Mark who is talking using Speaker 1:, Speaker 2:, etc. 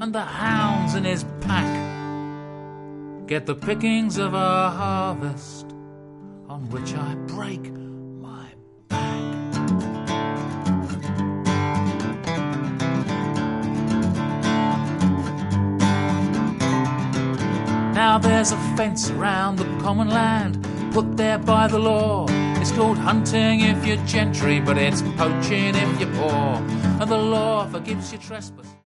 Speaker 1: and the hounds in his pack get the pickings of a harvest on which I break my back. Now there's a fence around the common land, put there by the law. It's called hunting if you're gentry, but it's poaching if you're poor, and the law forgives you trespass.